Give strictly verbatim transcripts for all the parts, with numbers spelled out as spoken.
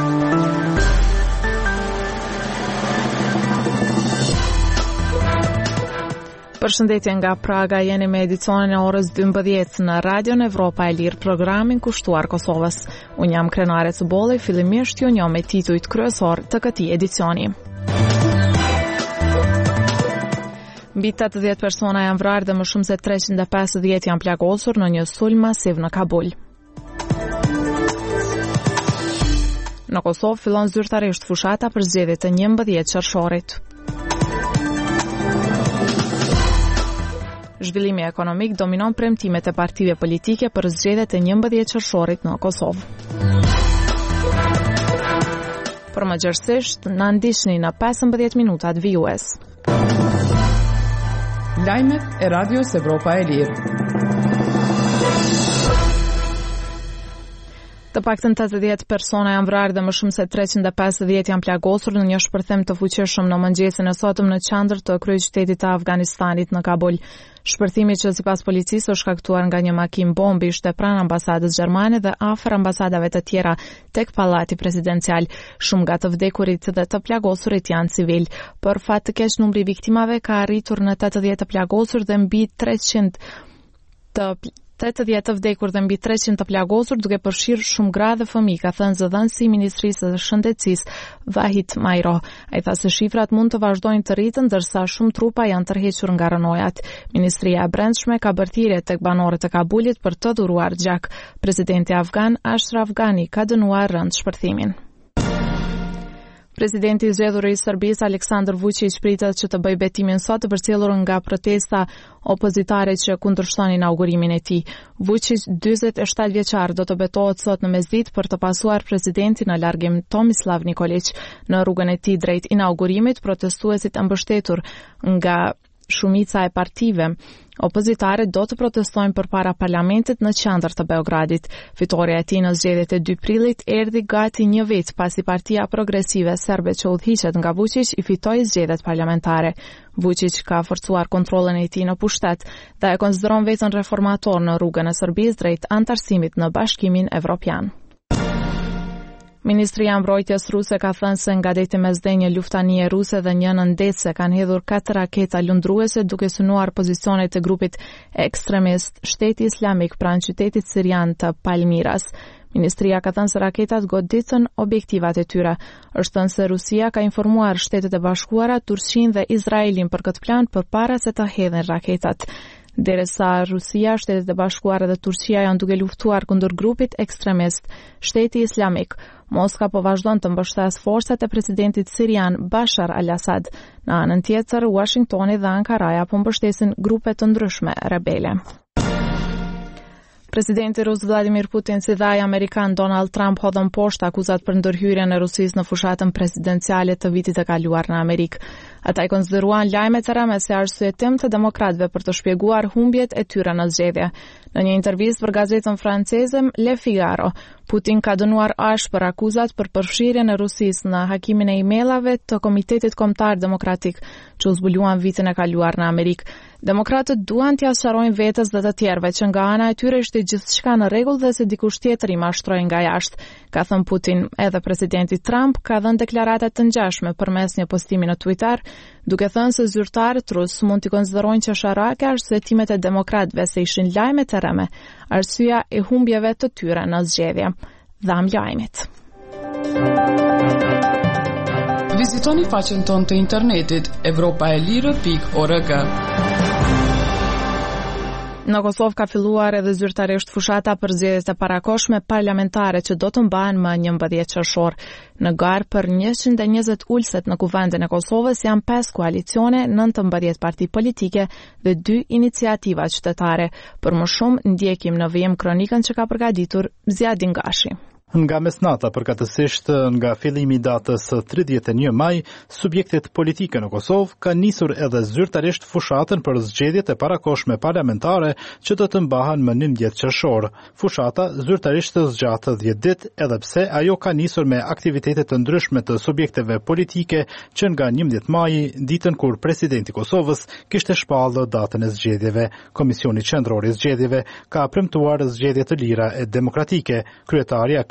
Përshëndetje nga Praga, jeni me edicionin e orës dymbëdhjetë në Radion Evropa e Lirë, programin kushtuar Kosovës. Unë jam Krenare Cubolli, fillimisht ju njoh me titujt kryesor të këtij edicioni. Mbi tetëdhjetë persona janë vrarë dhe më shumë se treqind e pesëdhjetë janë plagosur në një sulm masiv në Kabul. Në Kosovë fillon zyrtarisht fushata për zgjedhjet e njëmbëdhjetë qershorit. Zhvillimi ekonomik dominon premtimet e partive politike për zgjedhjet e njëmbëdhjetë qershorit në Kosovë. Për më gjërësisht, na ndiqni në pesëmbëdhjetë minutat vijues. Lajmet e Radios Evropa e Lirë. Të paktën tetëdhjetë persona janë vrarë dhe më shumë se treqind e pesëdhjetë janë plagosur në një shpërthim të fuqishëm në mëngjesin e sotëm në qendër të kryeqytetit të Afganistanit në Kabul. Shpërthimi që sipas policisë është shkaktuar nga një makinë bombi ishte pranë ambasadës gjermane dhe afër ambasadave të tjera tek pallati presidencial. Shumë nga të vdekurit dhe të plagosurit janë civil. Për fat të keq, numri i viktimave ka arritur në tetëdhjetë të plagosur dhe mbi treqind të tetëdhjetë të vdekur dhe mbi treqind të plagosur, duke përfshirë shumë gra dhe fëmijë, ka thënë zëdhënësi i Ministrisë së Shëndetësisë Vahid Majro. Ai tha se shifrat mund të vazhdojnë të rriten ndërsa shumë trupa janë tërhequr nga rënojat. Ministria e Brendshme ka bërthirrje tek banorët e Kabulit për të dhuruar gjak. Presidenti afgan Ashraf Ghani ka dënuar rënd shpërthimin. Presidenti i zgjedhur i Serbisë Aleksandar Vučić pritet që të bëjë betimin sot të përcjellur nga protesta opozitare që kundërshton inaugurimin e tij. Vučić, dyzet e shtatë vjeçar, do të betohet sot në mesditë për të pasuar presidentin në largim Tomislav Nikolić. Në rrugën e tij drejt inaugurimit, protestuesit e mbështetur nga shumica e partive opozitare do të protestojnë përpara parlamentit në qendër të Beogradit. Fitoria e tij në zgjedhjet e dy prillit erdhi gati një vit pasi Partia Progresive Serbe që udhëhiqet nga Vučić i fitoi zgjedhjet parlamentare. Vučić ka forcuar kontrollin e tij në pushtet dhe e konsideron veten reformator në rrugën e Serbisë drejt antarësimit në Bashkimin Evropian. Ministria e Mbrojtjes ruse ka thënë se nga deti mesdhenjë luftanie ruse dhe një nëndetse kanë hedhur katër raketa lundruese duke synuar pozicionet e grupit ekstremist Shteti Islamik pranë qytetit sirian të Palmiras. Ministria ka thënë se raketat goditën objektivat e tyre. Është thënë se Rusia ka informuar Shtetet e Bashkuara, Turqinë dhe Izraelin për këtë plan përpara se të hedhin raketat. Derisa Rusia, Shtetet e Bashkuara dhe Turqia janë duke luftuar kundër grupit ekstremist Shteti Islamik, Moska po vazhdon të mbështes forcat e presidentit sirian Bashar al-Assad. Në anën tjetër, Washingtoni dhe Ankaraja po mbështesin grupe të ndryshme rebele. Presidenti rus Vladimir Putin si dhe ai amerikan Donald Trump hodhën poshtë akuzat për ndërhyrjen e Rusisë në fushatën presidenciale të vitit të kaluar në Amerikë. Ata i konsideruan lajmet e rëme si arsyetim të demokratëve për të shpjeguar humbjet e tyre në zgjedhje. Në një intervistë për gazetën franceze Le Figaro, Putin ka dënuar ashpër akuzat për përfshirjen e Rusisë në hakimin e emailave të Komitetit Kombëtar Demokratik që u zbuluan vitin e kaluar në Amerikë. Demokratët duan t'ia sqarojnë vetes dhe të tjerëve që nga ana e tyre ishte gjithçka në rregull dhe se dikush tjetër i mashtroi nga jashtë, ka thënë Putin. Edhe presidenti Trump ka dhënë deklarata të ngjashme përmes një postimi në Twitter, duke thënë se zyrtarët rus mund t'i konsiderojnë qesharake arsyetimet e demokratëve se ishin lajme të rreme, arsyeja e humbjeve të tyre në zgjedhje. Dham lajmit. Vizitoni faqen tonë të internetit evropaelire pikë org. Në Kosovë ka filluar edhe zyrtarisht fushata për zgjedhjet e parakohshme parlamentare që do të mbahen më njëmbëdhjetë qershor. Në garë për njëqind e njëzet ulset në Kuvendin e Kosovës janë pesë koalicione, nëntëmbëdhjetë parti politike dhe dy iniciativa qytetare. Për më shumë ndjekim në vijim kronikën që ka përgatitur Zjadin Gashi. Nga mesnata përkatësisht nga fillimi i datës tridhjetë e një maj, subjektet politike në Kosovë kanë nisur edhe zyrtarisht fushatën për zgjedhjet e parakohshme parlamentare që do të mbahen më njëmbëdhjetë qershor. Fushata zyrtarisht zgjat dhjetë ditë, edhe pse ajo ka nisur me aktivitete të ndryshme të subjekteve politike që nga njëmbëdhjetë maji, ditën kur presidenti i Kosovës kishte shpallë datën e zgjedhjeve. Komisioni Qendror i Zgjedhjeve ka premtuar zgjedhje të lira e demokratike. Kryetaria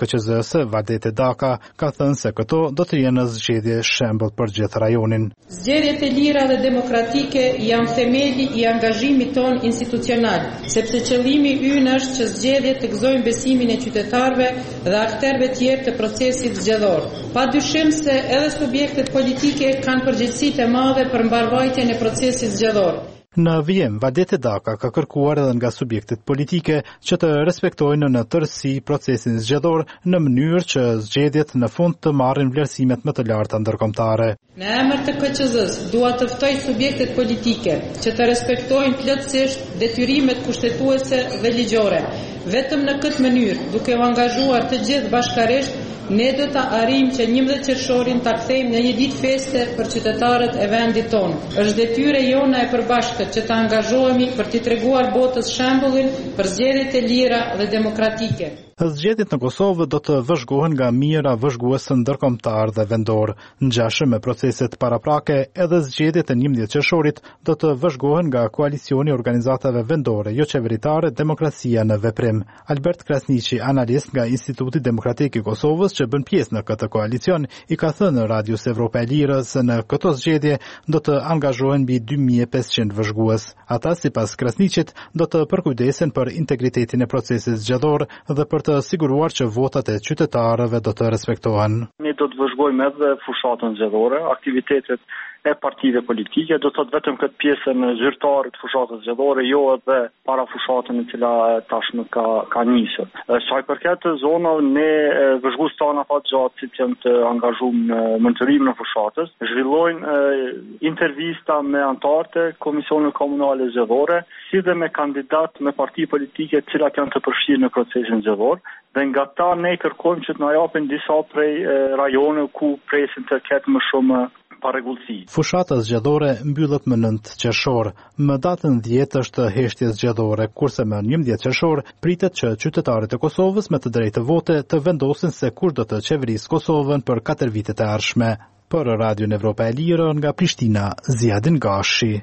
K Q Z-së Vadete Daka ka thënë se këto do të jenë zgjedhje shembull për gjithë rajonin. Zgjedhjet e lira dhe demokratike janë themeli i angazhimit ton institucional, sepse qëllimi ynë është që zgjedhjet të gëzojnë besimin e qytetarëve dhe akterëve tjerë të procesit zgjedhor. Padyshim se edhe subjektet politike kanë përgjegjësitë e mëdha për mbarvajtjen e procesit zgjedhor. Në vijim, Vadete Daka ka kërkuar edhe nga subjektet politike që të respektojnë në tërësi procesin zgjedhor në mënyrë që zgjedhjet në fund të marrin vlerësimet më të larta ndërkombëtare. Në emër të K Q Z-s, dua të ftoj subjektet politike që të respektojnë plotësisht detyrimet kushtetuese dhe ligjore. Vetëm në këtë mënyrë, duke u angazhuar të gjithë bashkërisht, ne do të arrijmë që njëmbëdhjetë qershorin ta kthejmë në një ditë feste për qytetarët e vendit tonë. Është detyrë jona e përbashkët që të angazhohemi për t'i treguar botës shembullin për zgjedhjet e lira dhe demokratike. Zgjedhjet në Kosovë do të vëzhgohen nga mira vëzhgues ndërkombëtar dhe vendor. Ngjashëm me proceset paraprake, edhe zgjedhjet e njëmbëdhjetë qershorit do të vëzhgohen nga koalicioni i organizatave vendore jo qeveritare Demokracia në Veprim. Albert Krasniqi, analist nga Instituti Demokratik i Kosovës që bën pjesë në këtë koalicion, i ka thënë në Radios Evropa e Lirë se në këto zgjedhje do të angazhohen mbi dy mijë e pesëqind vëzhgues. Ata, sipas Krasniqit, do të përkujdesen për integritetin e procesit zgjedhor dhe për të siguruar që votat e qytetarëve do të respektohen. Ne do të vëzhgojmë edhe fushatën zgjedhore, aktivitetet e partive politike, do të thotë vetëm këtë pjesën zyrtare të fushatës zgjedhore, jo edhe para fushatën e cila tashmë ka ka nisur. Sa i përket zonave, ne vëzhgues tona fat gjatë si janë të angazhuar në monitorim në fushatës, zhvillojnë intervista me anëtarët e Komisionit Komunal Zgjedhore, si dhe me kandidat me parti politike të cilat janë të përfshirë në procesin zgjedhor. Dhe nga ta ne kërkojmë që të na japin disa prej rajoneve ku presin të ketë më shumë parregullsi. Fushata zgjedhore mbyllet më nëntë qershor. Më datën dhjetë është heshtja zgjedhore, kurse më njëmbëdhjetë qershor pritet që qytetarët e Kosovës me të drejtë vote të vendosin se kush do të qeverisë Kosovën për katër vitet e ardhshme. Për Radion Evropa e Lirë nga Prishtina, Ziadin Gashi.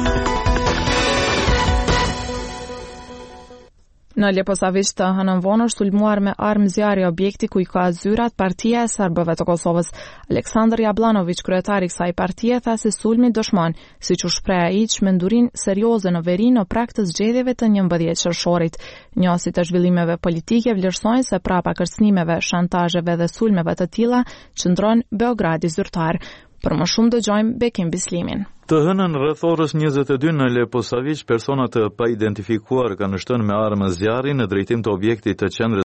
Në Leposaviç të hënën vonë është sulmuar me armë zjarri objekti ku i ka zyrat Partia e Serbëve të Kosovës. Aleksandar Jablanović, kryetari i kësaj partie, tha se sulmi dëshmon, siç u shpreh ai, çmendurin serioze në veri në prag të zgjedhjeve të njëmbëdhjetë qershorit. Njësi të zhvillimeve politike vlerësojnë se prapa kërcënimeve, shantazheve dhe sulmeve të tilla qëndron Beogradi zyrtar. Për më shumë dëgjojmë Bekim Bislimin. Të hënën rreth orës njëzet e dy në Leposaviç, persona të pa identifikuar kanë shtënë me armë zjarri në drejtim të objektit të qendrës